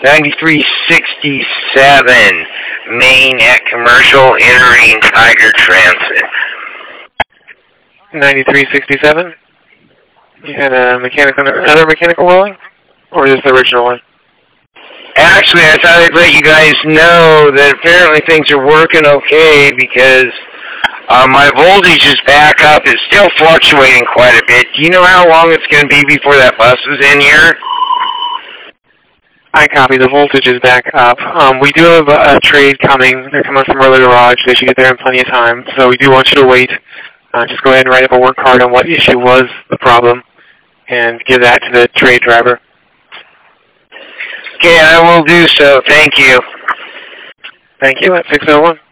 9367, Main at Commercial, entering Tiger Transit. 9367? You had a another mechanical rolling? Or is this the original one? Actually, I thought I'd let you guys know that apparently things are working okay because my voltage is back up. It's still fluctuating quite a bit. Do you know how long it's going to be before that bus is in here? I copy. The voltage is back up. We do have a trade coming. They're coming from early garage. They should get there in plenty of time. So we do want you to wait. Just go ahead and write up a work card on what issue was the problem and give that to the trade driver. Okay, I will do so. Thank you. Thank you. At 601.